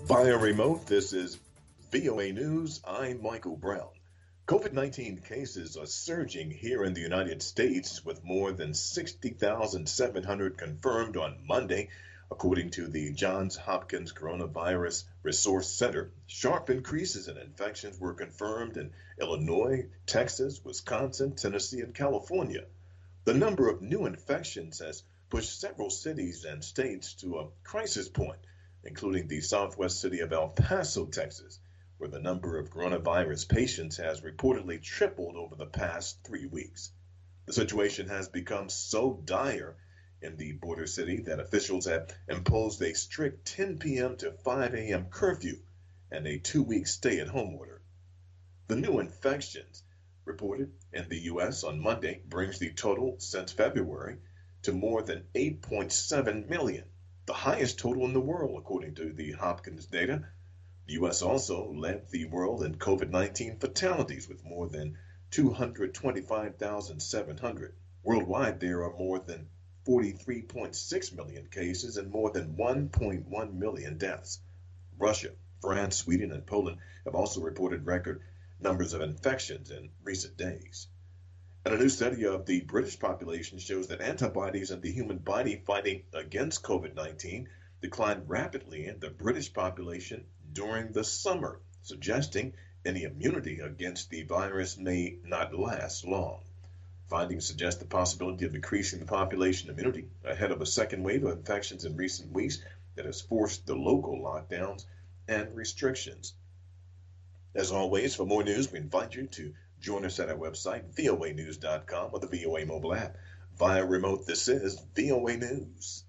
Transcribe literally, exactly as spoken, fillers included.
Via remote, this is V O A News. I'm Michael Brown. COVID nineteen cases are surging here in the United States with more than sixty thousand seven hundred confirmed on Monday, according to the Johns Hopkins Coronavirus Resource Center. Sharp increases in infections were confirmed in Illinois, Texas, Wisconsin, Tennessee, and California. The number of new infections has pushed several cities and states to a crisis point, including the southwest city of El Paso, Texas, where the number of coronavirus patients has reportedly tripled over the past three weeks. The situation has become so dire in the border city that officials have imposed a strict ten p.m. to five a.m. curfew and a two-week stay-at-home order. The new infections reported in the U S on Monday brings the total since February to more than eight point seven million, the highest total in the world, according to the Hopkins data. The U S also led the world in COVID nineteen fatalities with more than two hundred twenty-five thousand seven hundred. Worldwide, there are more than forty-three point six million cases and more than one point one million deaths. Russia, France, Sweden, and Poland have also reported record numbers of infections in recent days. And a new study of the British population shows that antibodies in the human body fighting against COVID nineteen declined rapidly in the British population during the summer, suggesting any immunity against the virus may not last long. Findings suggest the possibility of increasing the population immunity ahead of a second wave of infections in recent weeks that has forced the local lockdowns and restrictions. As always, for more news, we invite you to join us at our website, V O A news dot com, or the V O A mobile app. Via remote, this is V O A News.